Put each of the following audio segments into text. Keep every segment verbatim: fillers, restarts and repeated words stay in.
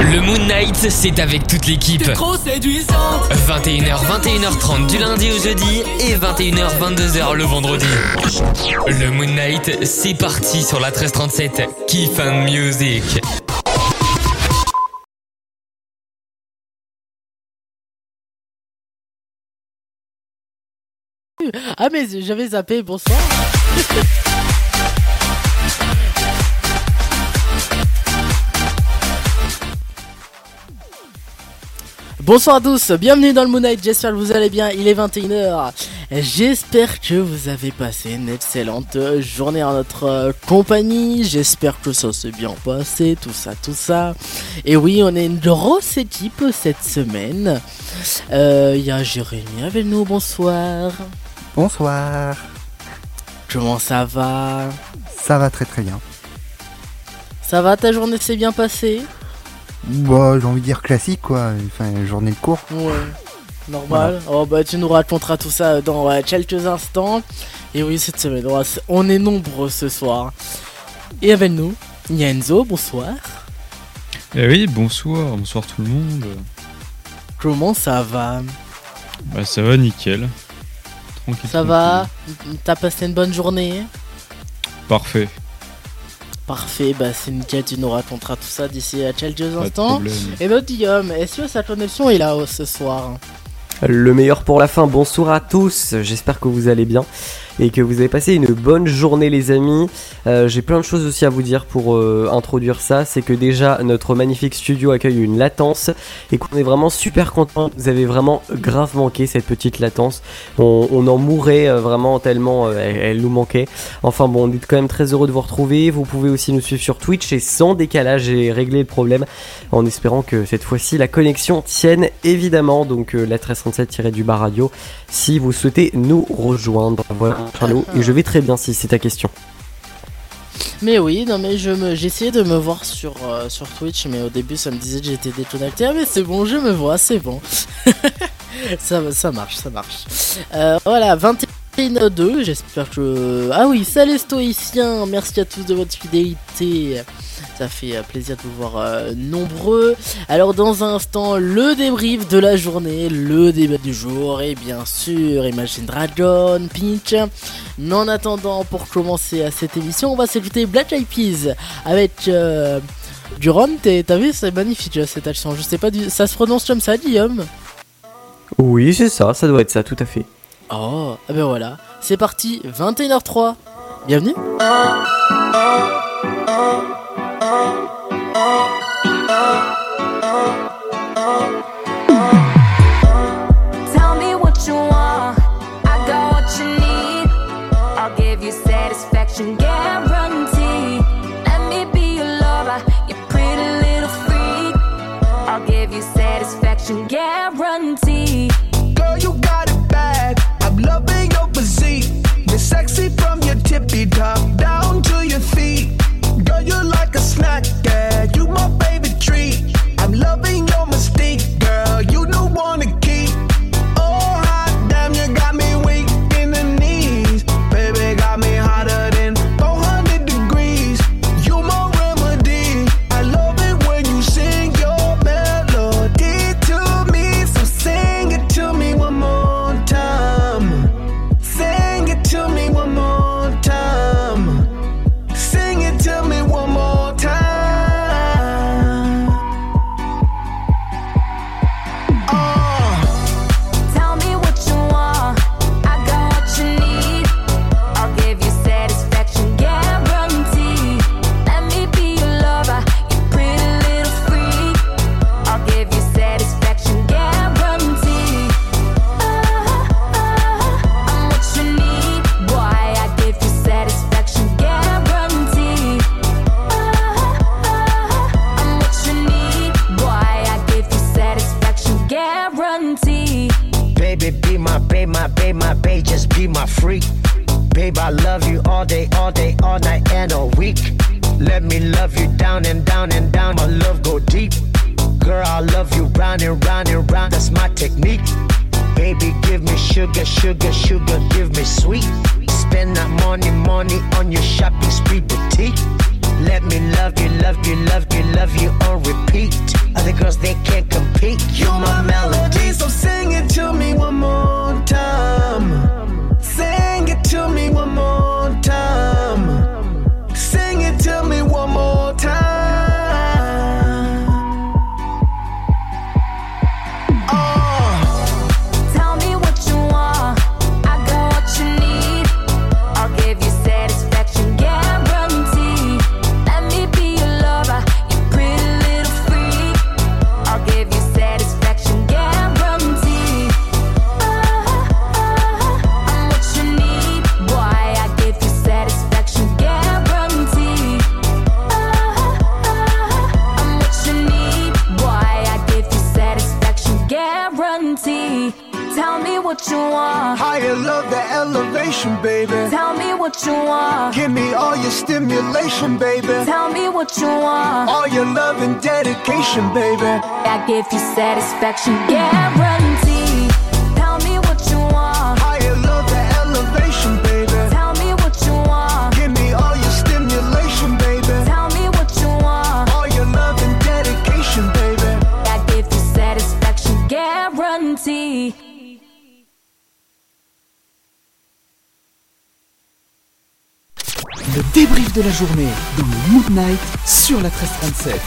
Le Moon Night, c'est avec toute l'équipe. T'es trop séduisante. vingt et une heures, vingt et une heures trente du lundi au jeudi et vingt et une heures, vingt-deux heures le vendredi. Le Moon Night, c'est parti sur la treize trente-sept. Kiff and Music. Ah mais j'avais zappé, bonsoir. Bonsoir à tous, bienvenue dans le Moon Night, j'espère que vous allez bien, il est vingt et une heures. J'espère que vous avez passé une excellente journée en notre compagnie, j'espère que ça s'est bien passé, tout ça, tout ça. Et oui, on est une grosse équipe cette semaine. Il euh, y a Jérémy avec nous, bonsoir. Bonsoir. Comment ça va? Ça va très très bien. Ça va, ta journée s'est bien passée? Bah, j'ai envie de dire classique quoi, enfin journée de cours. Ouais, normal. Voilà. Oh bah tu nous raconteras tout ça dans ouais, quelques instants. Et oui, cette semaine, on est nombreux ce soir. Et avec nous, il y a Enzo, bonsoir. Eh oui, bonsoir, bonsoir tout le monde. Comment ça va? Bah ça va nickel. Tranquille. Ça va? T'as passé une bonne journée? Parfait. Parfait, bah c'est nickel, tu nous raconteras tout ça d'ici à quelques instants. Et bah Guillaume, est-ce que sa connexion est là oh, ce soir? Le meilleur pour la fin, bonsoir à tous, j'espère que vous allez bien et que vous avez passé une bonne journée les amis. Euh, j'ai plein de choses aussi à vous dire pour euh, introduire ça, c'est que déjà notre magnifique studio accueille une latence et qu'on est vraiment super content. Vous avez vraiment grave manqué cette petite latence, on, on en mourait euh, vraiment tellement euh, elle, elle nous manquait. Enfin bon, on est quand même très heureux de vous retrouver, vous pouvez aussi nous suivre sur Twitch et sans décalage et régler le problème en espérant que cette fois-ci la connexion tienne évidemment. Donc euh, la treize trente-sept-du-bas radio si vous souhaitez nous rejoindre. Voilà Charlot, et je vais très bien si c'est ta question. Mais oui, non mais je me, j'essayais de me voir sur, euh, sur Twitch, mais au début ça me disait que j'étais déconnecté. Ah mais c'est bon, je me vois, c'est bon. ça, ça marche, ça marche. Euh, voilà, vingt et une heures deux, j'espère que... Ah oui, salut stoïciens, merci à tous de votre fidélité. Ça fait plaisir de vous voir euh, nombreux. Alors dans un instant, le débrief de la journée, le débat du jour et bien sûr Imagine Dragon, Peach. Mais en attendant, pour commencer à cette émission, on va s'écouter Black Eyed Peas avec euh, du rhum. T'as vu, c'est magnifique cette action. Je sais pas, du... ça se prononce comme ça, Guillaume? Oui, c'est ça, ça doit être ça, tout à fait. Oh, ah ben voilà, c'est parti, vingt et une heures trois. Bienvenue. Tell me what you want, I got what you need. I'll give you satisfaction guarantee. Let me be your lover, you pretty little freak. I'll give you satisfaction guarantee. Girl, you got it bad, I'm loving your physique. You're sexy from your tippy top down to your feet. Girl, you're like a snack, yeah, you my favorite treat. I'm loving your mystique, girl, you don't wanna keep. Oh, hot damn, you got me weak in the knees. Baby, got me hotter than four hundred degrees. You my remedy, I love it when you sing your melody to me. So sing it to me one more time. Sing it to me one more time. Sing it to me one more time. Uh. Tell me what you want, I got what you need. I'll give you satisfaction guarantee. Let me be your lover, you pretty little freak. I'll give you satisfaction guarantee. Uh, uh, I'm what you need, boy, I give you satisfaction guarantee. Uh, uh, I'm what you need, boy, I give you satisfaction guarantee. Baby, be my babe, my babe, my babe, just be my freak. Babe, I love you all day, all day, all night and all week. Let me love you down and down and down, my love go deep. Girl, I love you round and round and round, that's my technique. Baby, give me sugar, sugar, sugar, give me sweet. Spend that money, money on your shopping spree boutique. Let me love you, love you, love you, love you on repeat. what you want. Higher love, the elevation, baby. Tell me what you want. Give me all your stimulation, baby. Tell me what you want. All your love and dedication, baby. I give you satisfaction guarantee. Tell me what you want. Higher love, the elevation, baby. Tell me what you want. Give me all your stimulation, baby. Tell me what you want. All your love and dedication, baby. I give you satisfaction guarantee. Le débrief de la journée dans le Mood Night sur la treize trente-sept.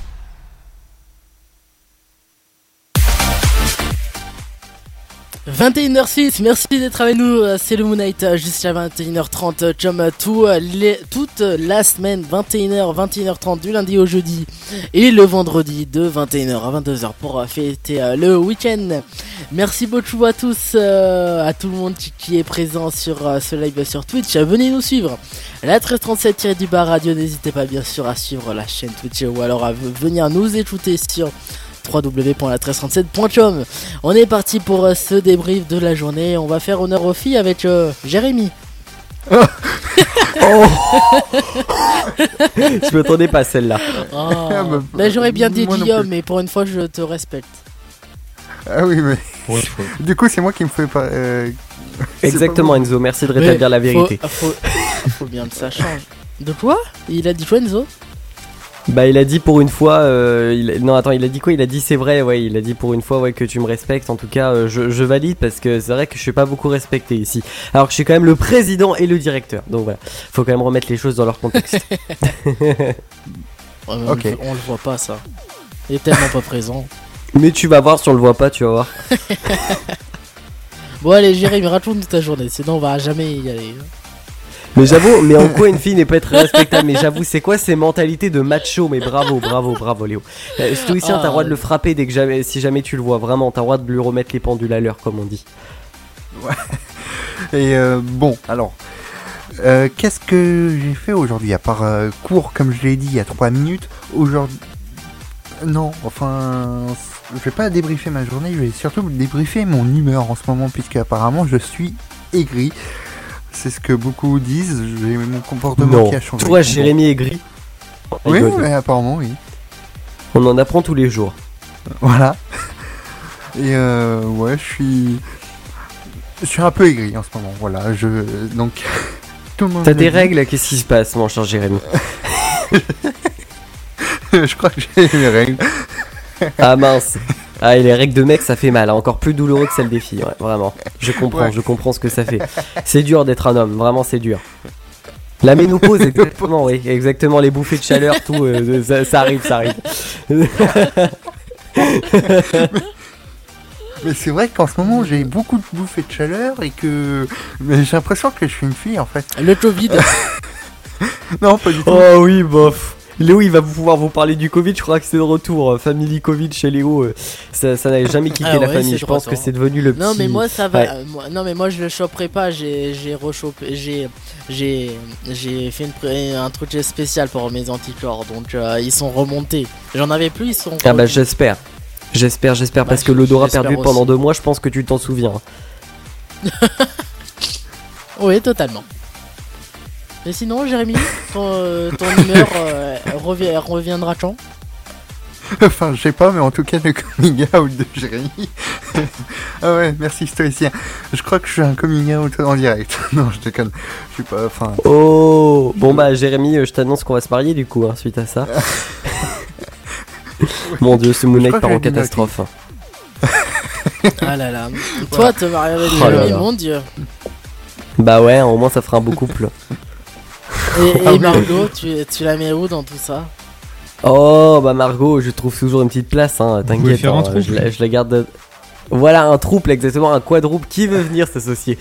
vingt et une heures six, merci d'être avec nous, c'est le Moon Night jusqu'à vingt et une heures trente, comme tout, les, toute la semaine, vingt et une heures, vingt et une heures trente du lundi au jeudi et le vendredi de vingt et une heures à vingt-deux heures pour fêter le week-end. Merci beaucoup à tous, à tout le monde qui est présent sur ce live sur Twitch, venez nous suivre. La treize trente-sept du bar radio, n'hésitez pas bien sûr à suivre la chaîne Twitch ou alors à venir nous écouter sur w w w point la treize trente-sept point com. On est parti pour euh, ce débrief de la journée. On va faire honneur aux filles avec euh, Jérémy. Oh. Je m'attendais pas à celle-là. Oh. Ah, bah, Mais j'aurais bien dit moi non Guillaume, plus. mais pour une fois je te respecte. Ah oui, mais Pour une fois. du coup, c'est moi qui me fais pas. euh, c'est Exactement, pas Enzo, merci de rétablir la vérité. Faut, faut, faut bien que ça change. De quoi? Il a dit quoi, Enzo? Bah il a dit pour une fois, euh, il... non attends il a dit quoi? Il a dit c'est vrai, ouais, il a dit pour une fois ouais que tu me respectes. En tout cas euh, je, je valide parce que c'est vrai que je suis pas beaucoup respecté ici. Alors que je suis quand même le président et le directeur. Donc voilà, faut quand même remettre les choses dans leur contexte. Ouais, mais Ok. on, le- on le voit pas ça. Il est tellement pas présent. Mais tu vas voir si on le voit pas, tu vas voir. Bon allez Jérémy, raconte ta journée, sinon on va jamais y aller. Mais j'avoue, mais en quoi une fille n'est pas être respectable? Mais j'avoue, c'est quoi ces mentalités de macho? Mais bravo, bravo, bravo Léo. Euh, stoïcien, Ah, t'as le droit de ouais. le frapper dès que jamais, si jamais tu le vois. Vraiment, t'as le droit de lui remettre les pendules à l'heure, comme on dit. Et euh, bon, alors, euh, qu'est-ce que j'ai fait aujourd'hui à part euh, cours, comme je l'ai dit il y a trois minutes. Aujourd'hui, non, enfin, je vais pas débriefer ma journée, je vais surtout débriefer mon humeur en ce moment, puisque apparemment je suis aigri. C'est ce que beaucoup disent. J'ai mon comportement Non, qui a changé. toi Bon. Jérémy est gris. Oui, Rigole. mais apparemment oui. On en apprend tous les jours. Voilà. Et euh, ouais, je suis, je suis un peu aigri en ce moment. Voilà, je donc tout le monde. T'as me des dit- règles? Qu'est-ce qui se passe, mon cher Jérémy? Je crois que j'ai les règles. Ah mince. Ah, et les règles de mec, ça fait mal, hein. Encore plus douloureux que celles des filles, ouais, vraiment. Je comprends, Ouais. je comprends ce que ça fait. C'est dur d'être un homme, vraiment c'est dur. La ménopause, exactement, oui, exactement, les bouffées de chaleur, tout, euh, ça, ça arrive, ça arrive. Mais c'est vrai qu'en ce moment j'ai beaucoup de bouffées de chaleur et que mais j'ai l'impression que je suis une fille en fait. Le Covid. Non, pas du tout. Oh oui, bof. Léo, il va pouvoir vous parler du Covid, je crois que c'est de retour. euh, Family Covid chez Léo, euh, ça, ça n'a jamais quitté Ah la ouais, famille. c'est Je de pense retour. que c'est devenu le petit. Non mais moi ça va. Ouais. euh, moi- non mais moi je le choperai pas. J'ai j'ai rechopé. J'ai j'ai j'ai fait une pré- un truc spécial pour mes anticorps. Donc euh, ils sont remontés. J'en avais plus. Ils sont. Ah bah revenus. j'espère. J'espère, j'espère, Bah, parce que j- l'odorat j'espère perdu aussi. pendant deux mois, je pense que tu t'en souviens. Oui totalement. Mais sinon Jérémy, ton, euh, ton humeur euh, revient, reviendra quand? Enfin, je sais pas, mais en tout cas le coming out de Jérémy. Ah ouais, merci stoïcien. Je crois que je suis un coming out en direct. Non, je déconne. Je suis pas. Enfin. Oh, bon bah Jérémy, euh, je t'annonce qu'on va se marier du coup, hein, suite à ça. Mon dieu, ce Moon Je Knight crois part que en j'ai dit catastrophe. Ah là là. Toi te marier avec Oh là Jérémy, là. mon dieu. Bah ouais, au moins ça fera un beau couple. Et, Ah et oui. Margot, tu, tu la mets où dans tout ça? Oh bah Margot, je trouve toujours une petite place, hein, pouvez t'inquiète, faire un hein, trouble. je, la, je la garde. Voilà un trouble, exactement, un quadruple. Qui veut venir s'associer?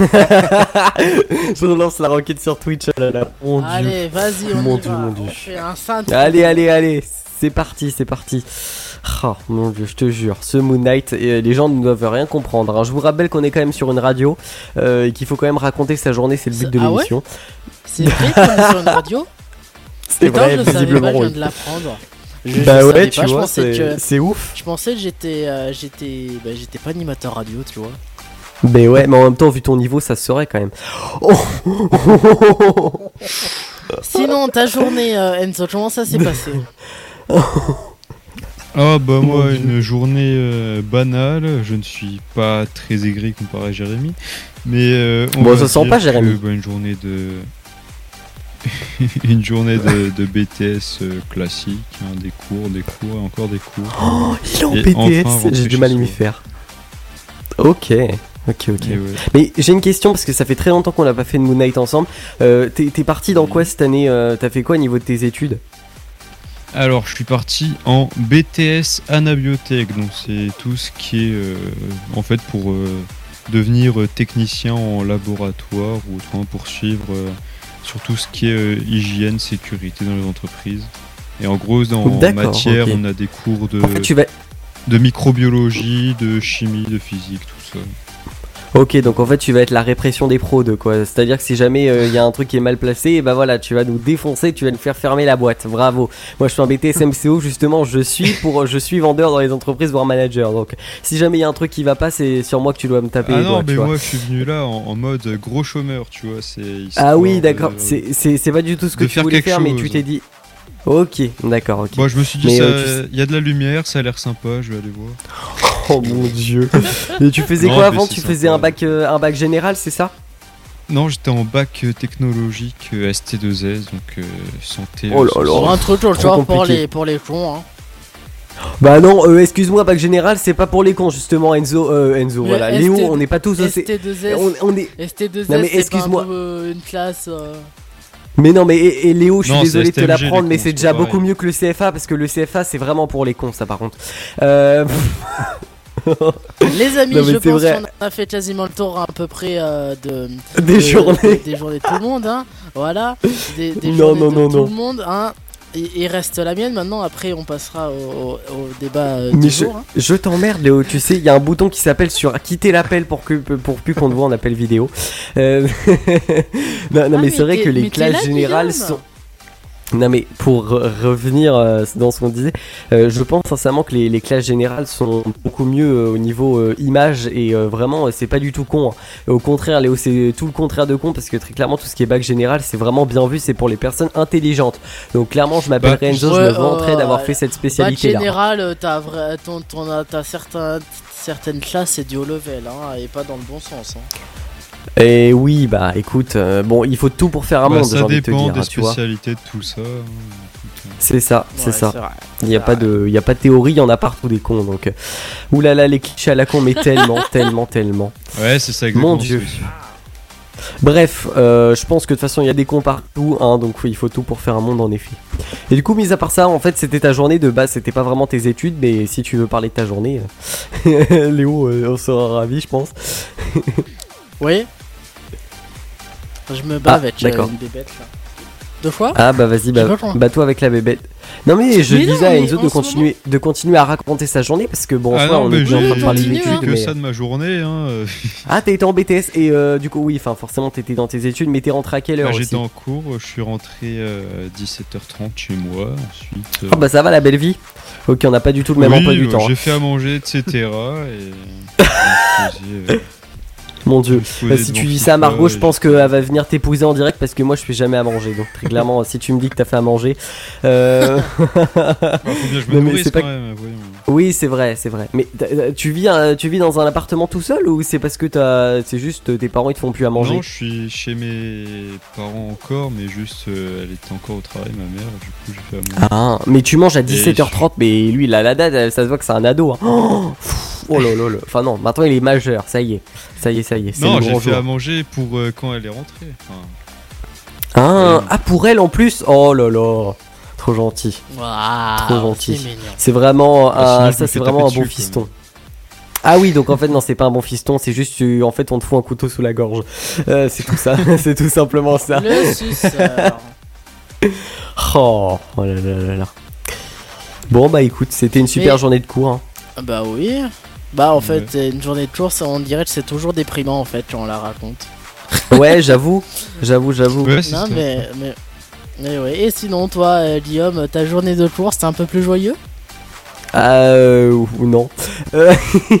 Je relance la roquette sur Twitch, oh là là, mon dieu. Allez, vas-y, on Mon y Dieu, va. mon Dieu. On fait un saint. Allez, allez, allez, c'est parti, c'est parti. Oh mon dieu, je te jure, ce Moon Knight, et les gens ne doivent rien comprendre, hein. Je vous rappelle qu'on est quand même sur une radio euh, et qu'il faut quand même raconter sa journée, c'est le but C'est- de ah ouais l'émission. C'est vrai qu'on est sur une radio? C'est Putain, vrai, je le savais visiblement. pas, je viens oui. de l'apprendre. Je, Bah je ouais, savais tu pas, je vois, pensais c'est que c'est ouf. je pensais que j'étais euh, j'étais bah, j'étais pas animateur radio, tu vois. Mais ouais, mais en même temps, vu ton niveau, ça se saurait quand même. Oh Sinon, ta journée, euh, Enzo, comment ça s'est passé? Ah bah moi, Mon Dieu. une journée euh, banale, je ne suis pas très aigri comparé à Jérémy, mais euh, on Bon, va ça sent dire pas, Jérémy. que, bah, une journée de... une journée de, de B T S euh, classique, hein, des cours, des cours et encore des cours. Oh, il est en Et P T S, enfin rentrer j'ai du mal à chez m'y soi. faire. Ok, ok, ok. Et ouais. Mais j'ai une question parce que ça fait très longtemps qu'on n'a pas fait de Moon Knight ensemble. Euh, t'es, t'es parti dans quoi cette année euh, T'as fait quoi au niveau de tes études? Alors, je suis parti en B T S anabiotech, donc c'est tout ce qui est euh, en fait pour euh, devenir euh, technicien en laboratoire ou autrement poursuivre euh, sur tout ce qui est euh, hygiène, sécurité dans les entreprises. Et en gros, dans D'accord, matière, ok. on a des cours de, En fait, tu vas. de microbiologie, de chimie, de physique, tout ça. Ok, donc en fait, tu vas être la répression des fraudes, quoi. C'est-à-dire que si jamais il y a un truc qui est mal placé, et bah voilà, tu vas nous défoncer, tu vas nous faire fermer la boîte. Bravo. Moi, je suis un B T S M C O, justement, je suis pour, je suis vendeur dans les entreprises, voire manager. Donc, si jamais il y a un truc qui va pas, c'est sur moi que tu dois me taper Ah les non, doigts, mais tu vois. moi, je suis venu là en, en mode gros chômeur, tu vois. C'est Ah oui, histoire d'accord. de- C'est, c'est, c'est pas du tout ce que de tu faire voulais quelque faire, mais chose. tu t'es dit. Ok, d'accord, ok. Moi, je me suis dit, Mais, ça- euh, tu sais- il y a de la lumière, ça a l'air sympa, je vais aller voir. Oh mon dieu. Et tu faisais Non, quoi mais avant? c'est Tu faisais sympa. un bac, euh, un bac général, c'est ça? Non, j'étais en bac euh, technologique euh, S T deux S, donc euh, santé. Oh euh, là là. sociale. Pour un truc, tu trop vois, pour compliqué. les, pour les cons, hein. Bah non, euh, excuse-moi, bac général, c'est pas pour les cons, justement, Enzo. Euh, Enzo, Mais voilà. S T Léo, deux on n'est pas tous aussi. S T deux S, On, on est. S T deux S, Non, mais c'est pas un excuse-moi. peu, euh, une classe. euh, Mais non, mais et, et Léo, je suis Non, désolé c'est de te S T M G, l'apprendre, les mais cons, c'est c'est déjà pas beaucoup pareil. mieux que le C F A parce que le C F A c'est vraiment pour les cons, ça par contre. Euh... Les amis, Non, mais je c'est pense vrai. qu'on a fait quasiment le tour à peu près euh, de, Des de- journées. des journées de tout le monde, hein. Voilà, des, des Non, journées non, de non, tout non. le monde, hein. Il il reste la mienne maintenant. Après, on passera au, au- au débat euh, Mais du je, jour. hein. je t'emmerde Léo, tu sais, il y a un bouton qui s'appelle sur quitter l'appel pour que pour plus qu'on te voit en appel vidéo. Euh... non, non Ah, mais mais c'est vrai t'es- que les mais t'es classes là, générales Guillaume sont. Non mais pour re- revenir euh, dans ce qu'on disait, euh, je pense sincèrement que les, les classes générales sont beaucoup mieux euh, au niveau euh, image et euh, vraiment euh, c'est pas du tout con. hein. Au contraire Léo, c'est tout le contraire de con parce que très clairement tout ce qui est bac général c'est vraiment bien vu, c'est pour les personnes intelligentes. Donc clairement je m'appelle Bah, Enzo, je ouais, me vanterais euh, d'avoir fait cette Bac spécialité là. général, euh, t'as vrai, ton, ton, euh, t'as certains, certaines classes, c'est du haut level, hein, et pas dans le bon sens. Hein. Et oui bah écoute, euh, bon il faut tout pour faire un Bah, monde, j'ai ça envie de te dépend dire, des hein, tu vois. spécialités de tout ça. hein. Écoute, C'est ça, c'est Ouais, ça. vrai. Il n'y a C'est pas vrai. de, il y a pas de théorie, il y en a partout des cons donc. euh, Oulala les clichés à la con mais tellement, tellement, tellement. Ouais, c'est ça exactement. Mon Dieu. c'est aussi. Bref, euh, je pense que de toute façon il y a des cons partout, hein, donc oui, il faut tout pour faire un monde en effet. Et du coup, mis à part ça, en fait, c'était ta journée de base, c'était pas vraiment tes études, mais si tu veux parler de ta journée, euh, Léo, euh, on sera ravi, je pense. Oui. Je me bats Ah, avec euh, d'accord. une bébête là. Deux fois Ah bah vas-y, bah, J'ai pas compris. bats-toi avec la bébête. Non mais je Mais non, disais à mais Enzo en de ce continuer, de continuer à raconter sa journée parce que bon, en Ah soi, non, on mais est bien en train de j'ai parler continue, j'ai d'études, que mais... ça de ma journée. Hein. euh. Ah, t'as été en B T S et euh, du coup, oui, enfin forcément, t'étais dans tes études, mais t'es rentré à quelle heure Bah, aussi? J'étais en cours, je suis rentré euh, à dix-sept heures trente chez moi. Ensuite, euh, Ah bah ça va la belle vie. Ok, on n'a pas du tout le même oui, emploi du euh, temps. hein. J'ai fait à manger, et cetera. Et je me faisais, euh, Mon dieu. je me Euh, posais si tu devant dis ça à FIFA, Margot, je et pense j'étais- qu'elle va venir t'épouser en direct parce que moi je fais jamais à manger. Donc très clairement, si tu me dis que t'as fait à manger. euh, Ah, faut bien que je me Non, mais nourrisse c'est pas- quand même, voyons. Oui, c'est vrai, c'est vrai. Mais t'as- tu vis, euh, tu vis dans un appartement tout seul ou c'est parce que t'as, c'est juste euh, tes parents ils te font plus à manger? Non, je suis chez mes parents encore, mais juste euh, elle était encore au travail, ma mère, du coup j'ai fait à manger. Ah, mais tu manges à dix-sept heures trente, mais lui, il a la date, ça se voit que c'est un ado. Hein. Oh, pff, oh là là là. Enfin non, maintenant il est majeur, ça y est. Ça y est, ça y est, c'est Non, le j'ai grand fait jour. à manger pour euh, quand elle est rentrée. Enfin, Ah, Euh, ah, pour elle en plus. Oh là là, trop gentil. Waouh, Trop gentil. c'est mignon. C'est vraiment Ah, sinon, un, je ça me c'est fais vraiment un taper bon dessus, fiston. quoi. Ah oui, donc en fait non, c'est pas un bon fiston, c'est juste tu- en fait on te fout un couteau sous la gorge. Euh, c'est tout ça, c'est tout simplement ça. Le suceur. Oh, oh là là là là. Bon bah écoute, c'était une super Mais- journée de cours. hein. Bah oui. Bah en fait, Ouais. une journée de course, on dirait que c'est toujours déprimant en fait quand on la raconte. Ouais, j'avoue, j'avoue, j'avoue. Ouais, c'est Non ça. mais, mais, mais ouais. Et sinon toi, euh, Guillaume, ta journée de course, c'est un peu plus joyeux? Euh, ou non. Euh,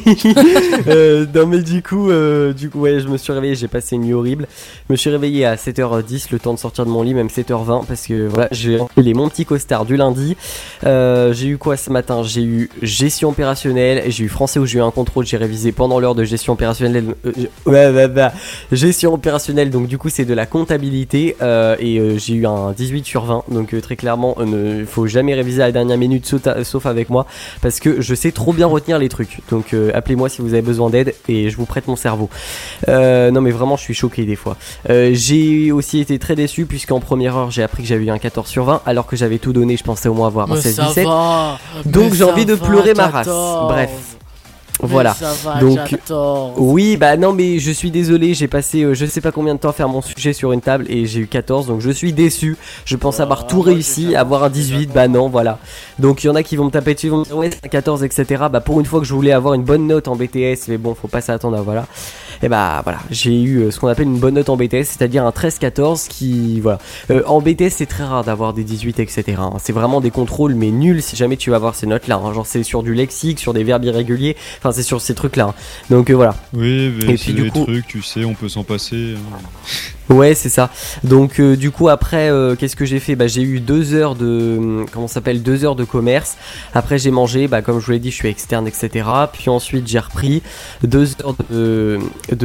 euh, non mais du coup, euh, du coup ouais, je me suis réveillé, j'ai passé une nuit horrible. Je me suis réveillé à sept heures dix, le temps de sortir de mon lit, même sept heures vingt, parce que voilà, j'ai les mon petit costard du lundi. Euh, j'ai eu quoi ce matin? J'ai eu gestion opérationnelle, j'ai eu français où j'ai eu un contrôle, j'ai révisé pendant l'heure de gestion opérationnelle. Euh, ouais, ouais, ouais, gestion opérationnelle, donc du coup c'est de la comptabilité euh, et euh, j'ai eu un dix-huit sur vingt, donc euh, très clairement, il euh, ne faut jamais réviser à la dernière minute, sauf, sauf avec moi, parce que je sais trop bien retenir les trucs. Donc euh, appelez-moi si vous avez besoin d'aide et je vous prête mon cerveau. Euh, non mais vraiment je suis choqué des fois. Euh, j'ai aussi été très déçu puisqu'en première heure j'ai appris que j'avais eu un quatorze sur vingt alors que j'avais tout donné, je pensais au moins avoir un Mais seize ça dix-sept. va, Donc mais j'ai ça envie de va, pleurer ma race. quatorze. Bref. Mais Voilà. ça va, Donc quatorze. oui, bah non mais je suis désolé, j'ai passé euh, je sais pas combien de temps à faire mon sujet sur une table et j'ai eu quatorze, donc je suis déçu. Je pense Oh, avoir tout moi, réussi, j'ai avoir un quatorze, dix-huit, bah non, voilà. Donc il y en a qui vont me taper dessus, ils vont me dire ouais c'est un quatorze, et cetera. Bah pour une fois que je voulais avoir une bonne note en B T S, mais bon faut pas s'attendre à voilà. Et bah voilà, j'ai eu euh, ce qu'on appelle une bonne note en B T S, c'est-à-dire un treize quatorze qui voilà. Euh, en B T S c'est très rare d'avoir des dix-huit, et cetera hein. C'est vraiment des contrôles mais nuls si jamais tu vas avoir ces notes là. Hein. Genre c'est sur du lexique, sur des verbes irréguliers, enfin c'est sur ces trucs là. Hein. Donc euh, voilà. Oui, mais Et c'est puis, du des coup- trucs, tu sais, on peut s'en passer. hein. Ouais, c'est ça. Donc euh, du coup après euh, qu'est-ce que j'ai fait? Bah j'ai eu deux heures de comment ça s'appelle deux heures de commerce. Après j'ai mangé, bah comme je vous l'ai dit, je suis externe, et cetera. Puis ensuite j'ai repris deux heures de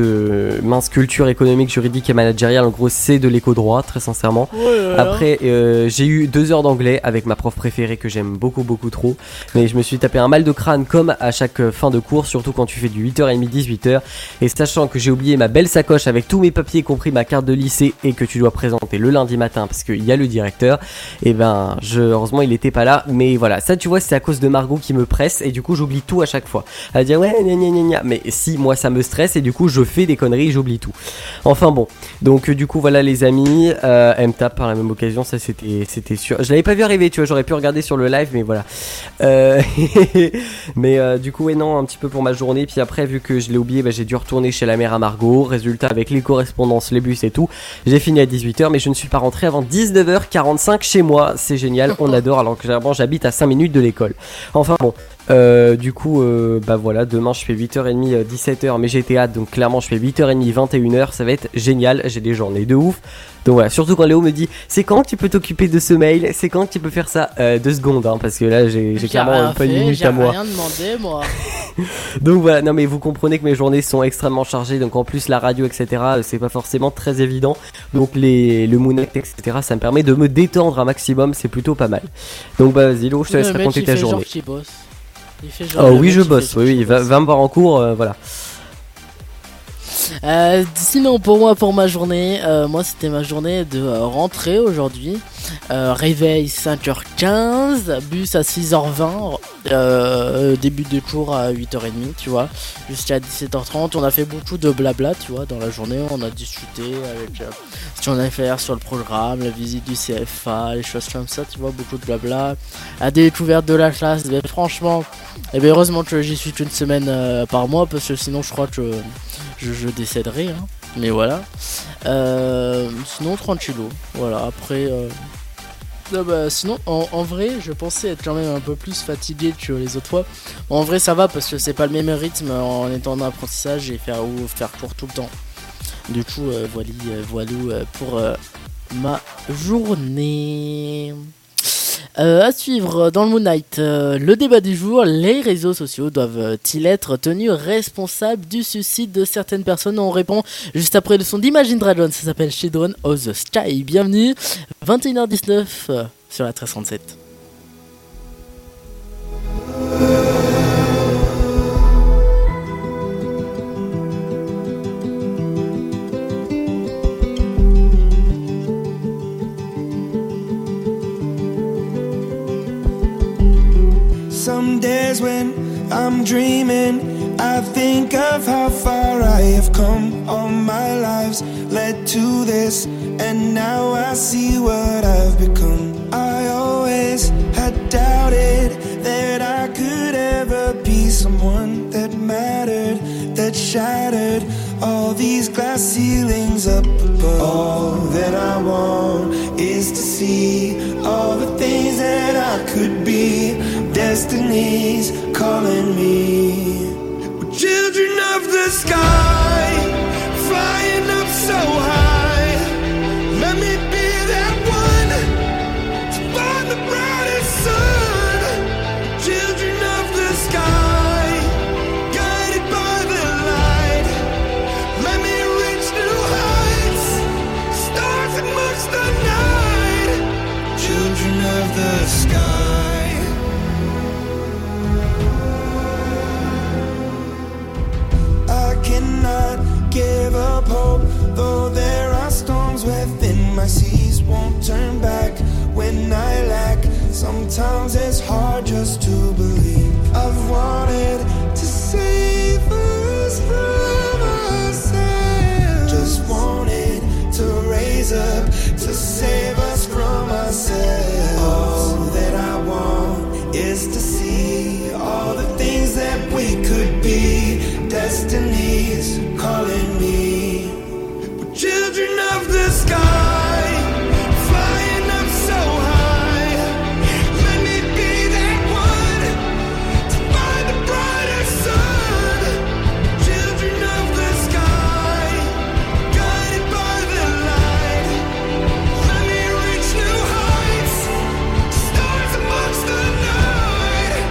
de mince culture économique, juridique et managériale. En gros c'est de l'éco-droit, très sincèrement. Après euh, j'ai eu deux heures d'anglais avec ma prof préférée que j'aime beaucoup beaucoup trop. Mais je me suis tapé un mal de crâne comme à chaque euh, fin de cours, surtout quand tu fais du huit heures trente dix-huit heures. Et sachant que j'ai oublié ma belle sacoche avec tous mes papiers, y compris ma carte de lycée, et que tu dois présenter le lundi matin parce qu'il y a le directeur, et ben je, heureusement il était pas là. Mais voilà, ça tu vois c'est à cause de Margot qui me presse et du coup j'oublie tout à chaque fois. Elle dit ouais gna gna gna gna. Mais si moi ça me stresse et du coup je fais des conneries, j'oublie tout. Enfin bon, donc euh, du coup voilà les amis, euh, elle me tape par la même occasion, ça c'était c'était sûr. Je l'avais pas vu arriver, tu vois, j'aurais pu regarder sur le live, mais voilà. Euh, mais euh, du coup ouais non, un petit peu pour ma journée. Puis après vu que je l'ai oublié, bah, j'ai dû retourner chez la mère à Margot. Résultat avec les correspondances, les bus et tout, j'ai fini à dix-huit heures, mais je ne suis pas rentré avant dix-neuf heures quarante-cinq chez moi. C'est génial, on adore, alors que généralement j'habite à cinq minutes de l'école. Enfin bon, euh, du coup, euh, bah voilà, demain je fais huit heures trente, euh, dix-sept heures, mais j'ai été hâte, donc clairement je fais huit heures trente, vingt et une heures, ça va être génial, j'ai des journées de ouf. Donc voilà, surtout quand Léo me dit c'est quand que tu peux t'occuper de ce mail, c'est quand que tu peux faire ça, euh, deux secondes, hein, parce que là j'ai, j'ai clairement rien pas une fait, minute j'ai à moi. rien demandé moi. Donc voilà, non mais vous comprenez que mes journées sont extrêmement chargées, donc en plus la radio, et cetera, euh, c'est pas forcément très évident. Donc les, le Moon Knight, et cetera, ça me permet de me détendre un maximum, c'est plutôt pas mal. Donc bah vas-y Léo, je te laisse Le mec, raconter il ta fait genre journée. qu'il bosse. Il fait genre Oh le oui, mec, je il fait bosse, genre oui, qu'il oui, va, bosse. va me voir en cours, euh, voilà. Euh, sinon pour moi, pour ma journée, euh, moi c'était ma journée de euh, rentrée aujourd'hui. Euh, réveil cinq heures quinze, bus à six heures vingt, euh, début de cours à huit heures trente, tu vois, jusqu'à dix-sept heures trente. On a fait beaucoup de blabla, tu vois, dans la journée. On a discuté avec euh, ce qu'on allait faire sur le programme, la visite du C F A, les choses comme ça, tu vois, beaucoup de blabla. La découverte de la classe, mais franchement, et bien heureusement que j'y suis qu'une semaine euh, par mois, parce que sinon je crois que je, je décéderai, hein. Mais voilà. Euh, sinon tranquillo. Voilà. Après. Euh... Ah bah, sinon, en, en vrai, je pensais être quand même un peu plus fatigué que les autres fois. Bon, en vrai, ça va parce que c'est pas le même rythme en étant en apprentissage et faire ou faire cours tout le temps. Du coup, euh, voilà, euh, voilà euh, pour euh, ma journée. Euh, à suivre dans le Moon Knight, euh, le débat du jour, les réseaux sociaux doivent-ils être tenus responsables du suicide de certaines personnes? On répond juste après le son d'Imagine Dragons, ça s'appelle Children of the Sky. Bienvenue, vingt et une heures dix-neuf euh, sur la treize trente-sept. Some days when I'm dreaming, I think of how far I have come. All my lives led to this, and now I see what I've become. I always had doubted that I could ever be someone that mattered, that shattered all these glass ceilings up above. All that I want is to see all the things that I could be. There destiny's calling me. We're children of the sky, flying up so high. Let me be that one to find the brightest sun. Children of the sky, guided by the light. Let me reach new heights, stars amongst the night. Children of the sky. I cannot give up hope, though there are storms within. My seas won't turn back when I lack. Sometimes it's hard just to believe. I've wanted to save us from ourselves. Just wanted to raise up to save us from ourselves. All that I want is to see all the things that we could be. Destiny's calling me. We're children of the sky, flying up so high. Let me be that one to find the brighter sun. Children of the sky, guided by the light. Let me reach new heights, stars amongst the night.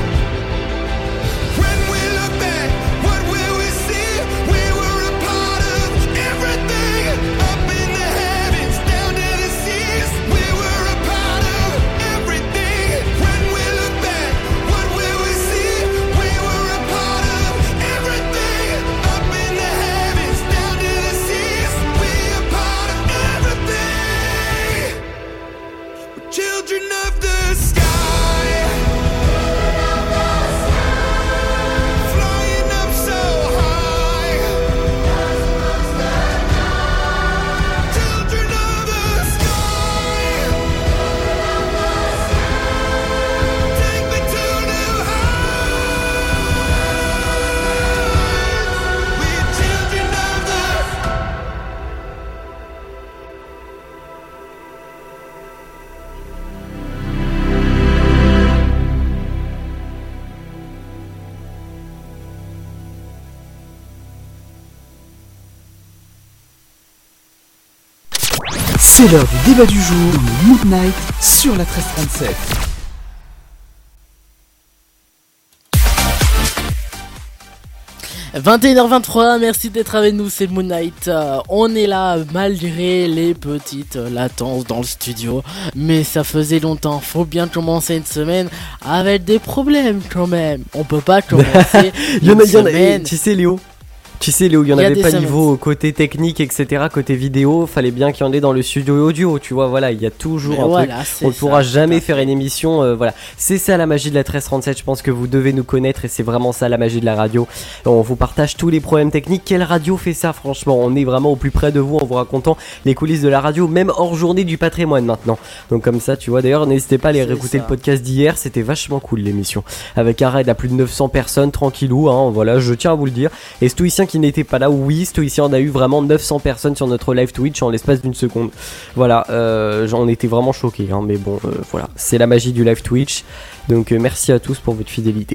When we look back, what will we see? We were a part of everything, up in the heavens, down to the seas. We were a part of everything. When we look back, what will we see? We were a part of everything, up in the heavens, down to the seas. We are part of everything. We're children of the sky, flying up so high. Children of the sky, take me to new heights. We're children of the C'est l'heure du débat du jour dans le Mood Night sur la treize trente-sept. vingt et une heures vingt-trois, merci d'être avec nous, c'est Moon Knight. Euh, on est là malgré les petites latences dans le studio, mais ça faisait longtemps. Faut bien commencer une semaine avec des problèmes quand même. On peut pas commencer Il y en a, une il y en a- semaine. tu sais Léo, tu sais Léo, il y en Il y a avait des pas semaines. niveau côté technique, et cetera. Côté vidéo, fallait bien qu'il y en ait dans le studio audio, tu vois. Voilà, il y a toujours Mais un voilà, truc. c'est On ne ça, pourra tout jamais à faire fait. une émission, euh, voilà. C'est ça la magie de la treize trente-sept. Je pense que vous devez nous connaître et c'est vraiment ça la magie de la radio. On vous partage tous les problèmes techniques. Quelle radio fait ça, franchement? On est vraiment au plus près de vous en vous racontant les coulisses de la radio, même hors journée du patrimoine maintenant. Donc comme ça, tu vois. D'ailleurs, n'hésitez pas à aller C'est réécouter ça. le podcast d'hier. C'était vachement cool l'émission. Avec un raid à plus de neuf cents personnes, tranquillou, hein. Voilà, je tiens à vous le dire. Et Stoïcien qui n'était pas là, oui, Stoïcien, on a eu vraiment neuf cents personnes sur notre live Twitch en l'espace d'une seconde. Voilà, euh, j'en étais vraiment choqué, hein, mais bon, euh, voilà, c'est la magie du live Twitch. Donc euh, merci à tous pour votre fidélité.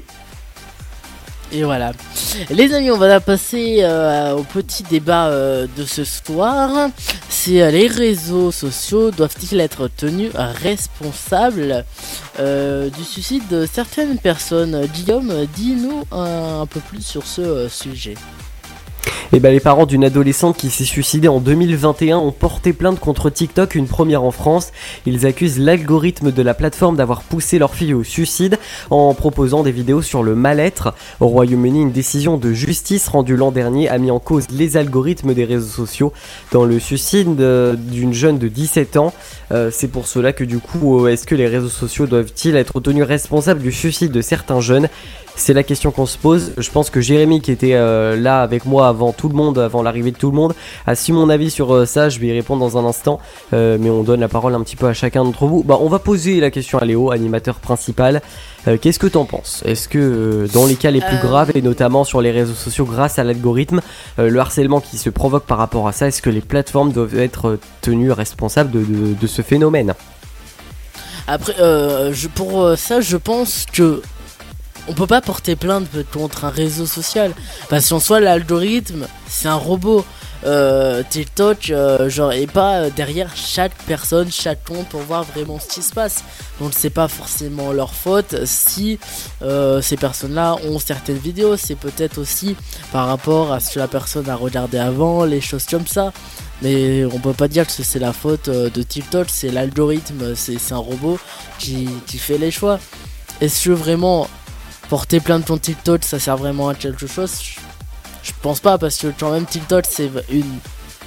Et voilà. Les amis, on va passer euh, au petit débat euh, de ce soir. C'est euh, les réseaux sociaux doivent-ils être tenus responsables euh, du suicide de certaines personnes? Guillaume, dis-nous un, un peu plus sur ce euh, sujet. Et ben les parents d'une adolescente qui s'est suicidée en deux mille vingt et un ont porté plainte contre TikTok, une première en France. Ils accusent l'algorithme de la plateforme d'avoir poussé leur fille au suicide en proposant des vidéos sur le mal-être. Au Royaume-Uni, une décision de justice rendue l'an dernier a mis en cause les algorithmes des réseaux sociaux dans le suicide euh, d'une jeune de dix-sept ans. Euh, c'est pour cela que du coup, euh, est-ce que les réseaux sociaux doivent-ils être tenus responsables du suicide de certains jeunes ? C'est la question qu'on se pose. Je pense que Jérémy, qui était euh, là avec moi avant tout le monde, avant l'arrivée de tout le monde, a su mon avis sur euh, ça. Je vais y répondre dans un instant, euh, mais on donne la parole un petit peu à chacun d'entre vous. Bah, on va poser la question à Léo, animateur principal. Euh, qu'est-ce que t'en penses ? Est-ce que euh, dans les cas les plus Euh, graves, et notamment sur les réseaux sociaux grâce à l'algorithme, euh, le harcèlement qui se provoque par rapport à ça, est-ce que les plateformes doivent être euh, tenues responsables de, de, de ce phénomène ? Après, euh, je, pour euh, ça, je pense que on peut pas porter plainte contre un réseau social parce qu'en soi, l'algorithme, c'est un robot. Euh, TikTok, euh, genre, est pas euh, derrière chaque personne, chaque compte pour voir vraiment ce qui se passe. Donc, c'est pas forcément leur faute si euh, ces personnes-là ont certaines vidéos. C'est peut-être aussi par rapport à ce que la personne a regardé avant, les choses comme ça. Mais on peut pas dire que c'est la faute euh, de TikTok, c'est l'algorithme, c'est, c'est un robot qui, qui fait les choix. Est-ce que vraiment porter plainte contre TikTok, ça sert vraiment à quelque chose ? je, je pense pas, parce que quand même TikTok c'est une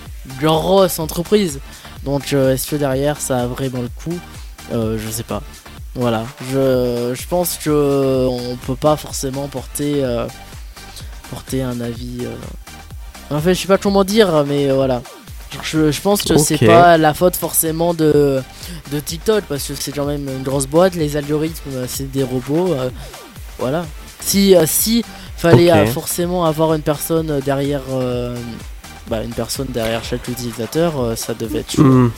grosse entreprise. Donc euh, est-ce que derrière ça a vraiment le coup ? euh, Je sais pas. Voilà, je, je pense que euh, on peut pas forcément porter, euh, porter un avis. Euh... En fait, je sais pas comment dire, mais euh, voilà. Je, je pense que Ok. c'est pas la faute forcément de, de TikTok, parce que c'est quand même une grosse boîte, les algorithmes euh, c'est des robots, euh, voilà. Si, euh, si fallait Ok. euh, forcément avoir une personne derrière, euh, bah, une personne derrière chaque utilisateur, euh, ça devait être chaud. Hmm.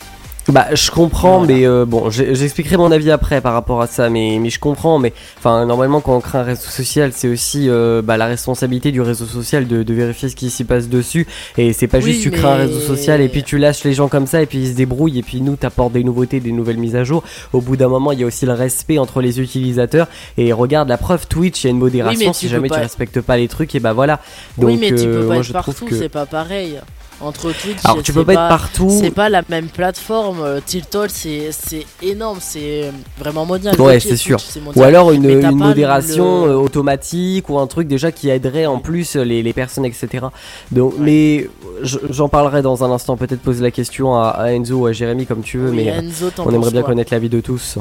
Bah, je comprends, Voilà. mais euh, bon, j'ai- j'expliquerai mon avis après par rapport à ça, mais, mais je comprends, mais enfin, normalement, quand on crée un réseau social, c'est aussi euh, bah, la responsabilité du réseau social de, de vérifier ce qui s'y passe dessus, et c'est pas Oui, juste tu mais- crées un réseau social et puis tu lâches les gens comme ça, et puis ils se débrouillent, et puis nous, t'apportes des nouveautés, des nouvelles mises à jour. Au bout d'un moment, il y a aussi le respect entre les utilisateurs, et regarde, la preuve, Twitch, il y a une modération, Oui, mais si tu peux jamais pas- tu respectes pas les trucs, et bah voilà. Donc, oui, mais tu euh, peux pas moi, être je partout, trouve que... c'est pas pareil. Entre Twitch, Alors, tu c'est peux pas être partout. C'est pas la même plateforme. euh, TikTok, c'est c'est énorme, c'est euh, vraiment mondial. Ouais, Ok, c'est Twitch, sûr. c'est Ou mondial. alors une, Mais t'as une pas modération le- euh, automatique ou un truc déjà qui aiderait en plus les, les personnes, et cetera. Donc, mais je- j'en parlerai dans un instant. Peut-être poser la question à, à Enzo ou à Jérémy comme tu veux, Oui, mais euh, Enzo, t'en on aimerait penses bien quoi connaître l'avis de tous.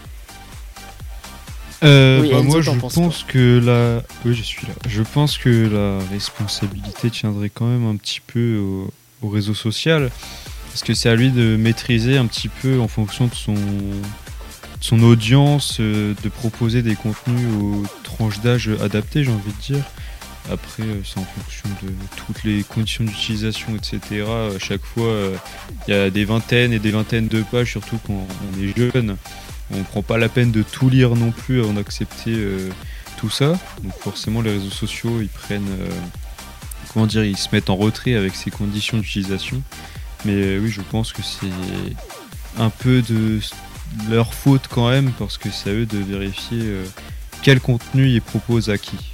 Euh, Oui, bah, Enzo, moi, t'en je penses pense que la. Oui, je suis là. Je pense que la responsabilité tiendrait quand même un petit peu au, au réseau social. Parce que c'est à lui de maîtriser un petit peu en fonction de son, de son audience, euh, de proposer des contenus aux tranches d'âge adaptées, j'ai envie de dire. Après, euh, c'est en fonction de toutes les conditions d'utilisation, et cetera. À chaque fois, euh, il y a des vingtaines et des vingtaines de pages, surtout quand on est jeune. On prend pas la peine de tout lire non plus avant d'accepter euh, tout ça. Donc forcément, les réseaux sociaux, ils prennent, euh, comment dire, ils se mettent en retrait avec ces conditions d'utilisation. Mais euh, oui, je pense que c'est un peu de leur faute quand même, parce que c'est à eux de vérifier euh, quel contenu ils proposent à qui.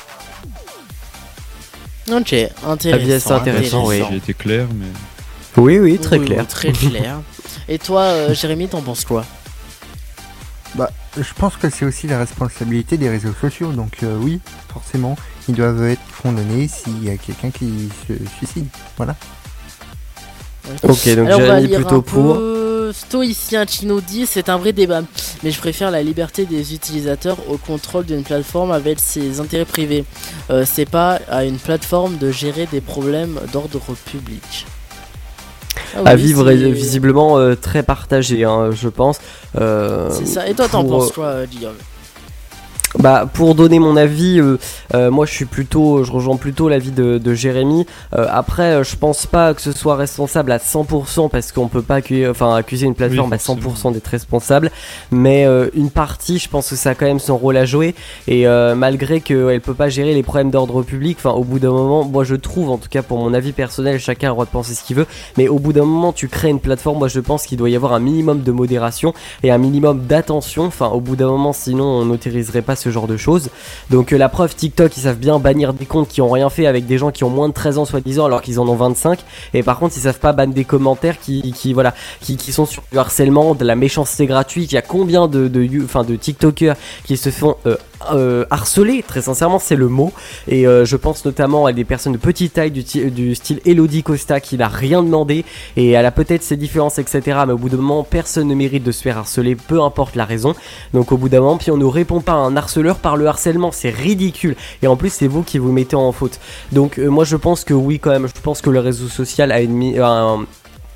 Ok, intéressant. Avis assez intéressant, oui. J'ai été clair, mais Oui, oui, très Oui, clair. oui, très clair. Et toi, euh, Jérémy, t'en penses quoi? Bah, je pense que c'est aussi la responsabilité des réseaux sociaux, donc euh, oui, forcément, ils doivent être condamnés s'il y a quelqu'un qui se suicide. Voilà. Ok, donc Alors, on va Jérémy lire plutôt un pour. peu stoïcien qui nous dit: c'est un vrai débat, mais je préfère la liberté des utilisateurs au contrôle d'une plateforme avec ses intérêts privés. Euh, c'est pas à une plateforme de gérer des problèmes d'ordre public. Ah oui, À vivre c'est- est visiblement euh, très partagé, hein, je pense. Euh, C'est ça. Et toi, t'en pour, penses quoi, euh, Guillaume? Bah, pour donner mon avis, euh, euh, moi je suis plutôt, je rejoins plutôt l'avis de, de Jérémy. Euh, après, euh, je pense pas que ce soit responsable à cent pour cent parce qu'on peut pas accueillir, enfin, accuser une plateforme Oui, à cent pour cent forcément. d'être responsable. Mais euh, une partie, je pense que ça a quand même son rôle à jouer. Et euh, malgré qu'elle peut pas gérer les problèmes d'ordre public, enfin, au bout d'un moment, moi je trouve, en tout cas pour mon avis personnel, chacun a le droit de penser ce qu'il veut. Mais au bout d'un moment, tu crées une plateforme, moi je pense qu'il doit y avoir un minimum de modération et un minimum d'attention. Enfin, au bout d'un moment, sinon on n'autoriserait pas ce genre de choses. Donc euh, la preuve, TikTok, ils savent bien bannir des comptes qui ont rien fait avec des gens qui ont moins de treize ans soi-disant alors qu'ils en ont vingt-cinq. Et par contre, ils savent pas bannir des commentaires qui, qui voilà, qui, qui sont sur du harcèlement, de la méchanceté gratuite. Il y a combien de, de, you- enfin, de TikTokers qui se font euh, euh, harceler, très sincèrement, c'est le mot. Et euh, je pense notamment à des personnes de petite taille du, ti- du style Elodie Costa qui n'a rien demandé et elle a peut-être ses différences, et cetera. Mais au bout d'un moment, personne ne mérite de se faire harceler, peu importe la raison. Donc au bout d'un moment, puis on ne répond pas à un harceleur par le harcèlement, c'est ridicule. Et en plus, c'est vous qui vous mettez en faute. Donc euh, moi, je pense que oui, quand même, je pense que le réseau social a une, mi- un,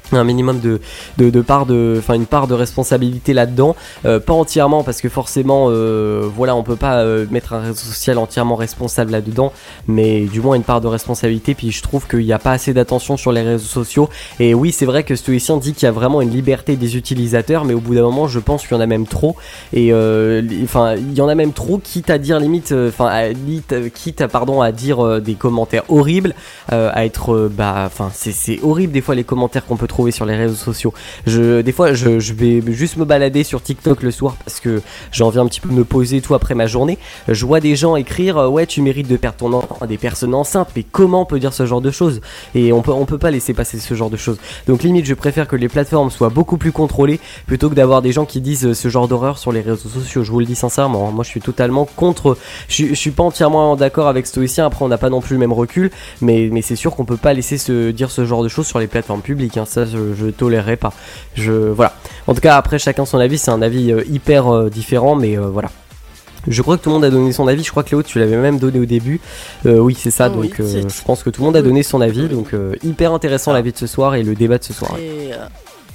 un minimum de, de, de part de, enfin une part de responsabilité là-dedans, euh, pas entièrement parce que forcément, euh, voilà, on peut pas euh, mettre un réseau social entièrement responsable là-dedans, mais du moins une part de responsabilité. Puis je trouve qu'il n'y a pas assez d'attention sur les réseaux sociaux. Et oui, c'est vrai que Stoïcien dit qu'il y a vraiment une liberté des utilisateurs, mais au bout d'un moment, je pense qu'il y en a même trop. Et euh, enfin, il y en a même trop, quitte à dire limite, enfin, euh, quitte à pardon à dire euh, des commentaires horribles, euh, à être, euh, bah, enfin, c'est c'est horrible des fois les commentaires qu'on peut trouver sur les réseaux sociaux. Je, des fois, je, je vais juste me balader sur TikTok le soir parce que j'ai envie un petit peu de me poser tout après ma journée. Je vois des gens écrire euh, ouais, tu mérites de perdre ton enfant à des personnes enceintes, mais comment on peut dire ce genre de choses? Et on peut, on peut pas laisser passer ce genre de choses. Donc limite, je préfère que les plateformes soient beaucoup plus contrôlées plutôt que d'avoir des gens qui disent ce genre d'horreur sur les réseaux sociaux. Je vous le dis sincèrement, moi je suis totalement contre. Je, je suis pas entièrement d'accord avec Stoïcien. Après, on n'a pas non plus le même recul, mais, mais c'est sûr qu'on peut pas laisser se dire ce genre de choses sur les plateformes publiques, hein. Ça, je, je tolérerai pas. Je, voilà. En tout cas, après, chacun son avis. C'est un avis euh, hyper euh, différent, mais euh, voilà. Je crois que tout le monde a donné son avis. Je crois que Léo, tu l'avais même donné au début. Euh, oui, c'est ça. Oh, donc, oui, euh, c'est... je pense que tout le monde a donné son avis. Donc, euh, hyper intéressant l'avis de ce soir et le débat de ce soir. Et, euh...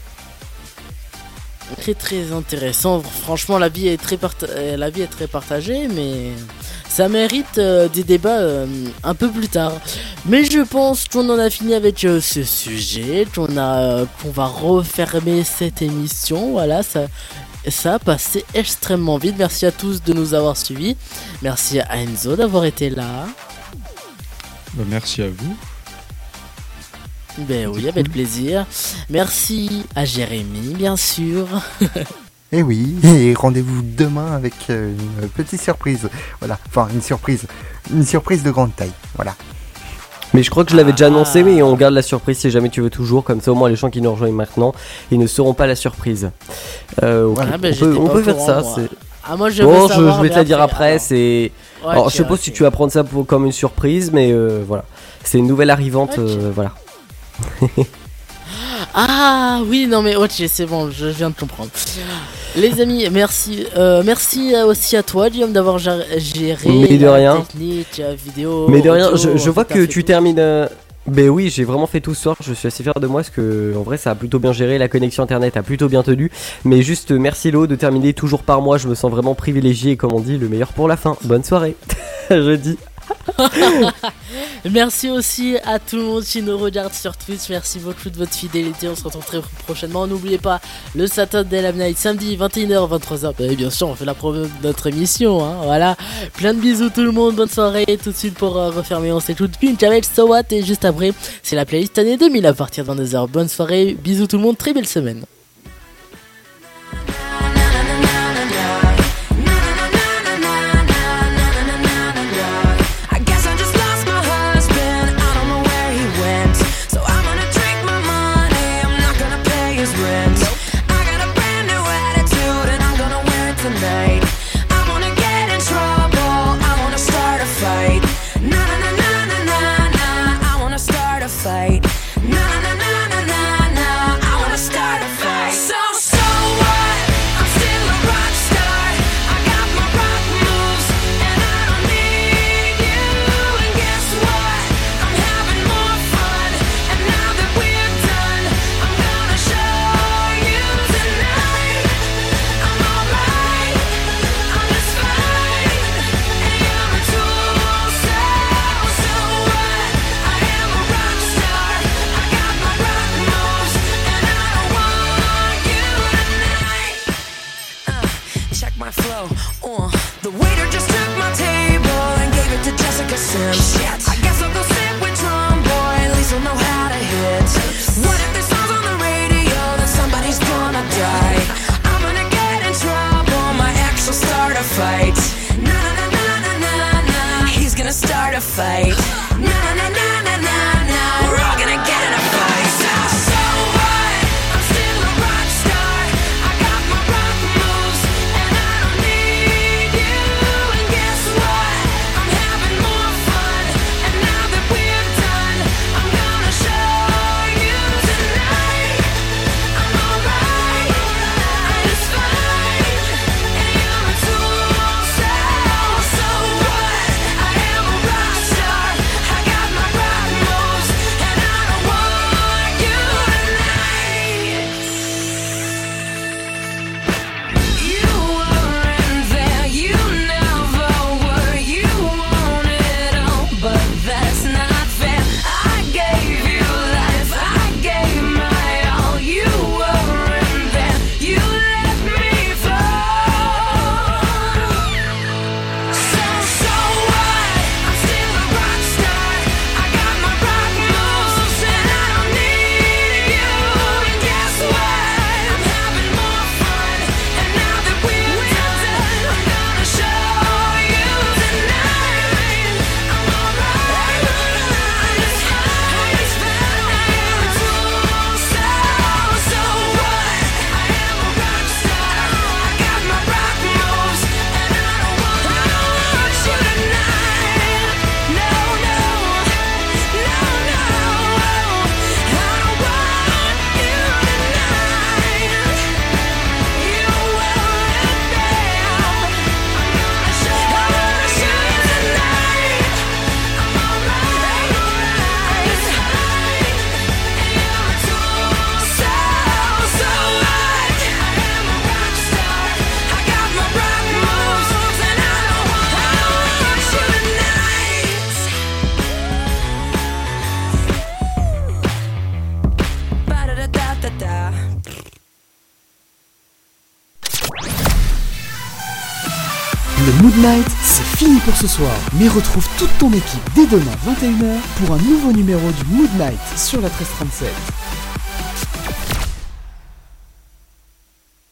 Très très intéressant. Franchement, la vie est très part... la vie est très partagée, mais ça mérite euh, des débats euh, un peu plus tard. Mais je pense qu'on en a fini avec euh, ce sujet, qu'on a euh, qu'on va refermer cette émission. Voilà, ça ça a passé extrêmement vite. Merci à tous de nous avoir suivis. Merci à Enzo d'avoir été là. Bah, merci à vous. Ben oui, avec plaisir. Merci à Jérémy, bien sûr. Et oui, et rendez-vous demain avec euh, une petite surprise. Voilà, enfin une surprise, une surprise de grande taille. Voilà. Mais je crois que je l'avais déjà annoncé, mais on garde la surprise si jamais tu veux toujours. Comme ça, au moins, les gens qui nous rejoignent maintenant, ils ne sauront pas la surprise. Euh, okay. Voilà, ben on peut, on peut faire ça. Moi. C'est... Ah, moi, je, bon, veux savoir, je, je vais te la dire après. alors. C'est... Ouais, alors, okay, je sais pas okay. si tu vas prendre ça pour, comme une surprise, mais euh, voilà. C'est une nouvelle arrivante, okay. euh, voilà. Ah oui, non mais ok, c'est bon, je viens de comprendre. Les amis, merci, euh, merci aussi à toi, Guillaume, d'avoir géré mais de la rien. technique, la vidéo. Mais de rien, audio, je, je vois que tu tout. termines. Euh... Ben oui, j'ai vraiment fait tout ce soir. Je suis assez fier de moi parce que en vrai, ça a plutôt bien géré. La connexion internet a plutôt bien tenu. Mais juste merci Lo de terminer toujours par moi. Je me sens vraiment privilégié et comme on dit, le meilleur pour la fin. Bonne soirée. Je dis. Merci aussi à tout le monde qui nous regarde sur Twitch. Merci beaucoup de votre fidélité. On se retrouve très prochainement. N'oubliez pas le Saturday Live Night samedi vingt et une heures vingt-trois heures. Et bien sûr, on fait la promo de notre émission. Hein, voilà. Plein de bisous tout le monde. Bonne soirée. Tout de suite pour euh, refermer, on s'écoute Pink avec So What. Et juste après, c'est la playlist année deux mille à partir de vingt-deux heures. Bonne soirée. Bisous tout le monde. Très belle semaine. Le Mood Night, c'est fini pour ce soir. Mais retrouve toute ton équipe dès demain vingt et une heures pour un nouveau numéro du Mood Night sur la treize trente-sept.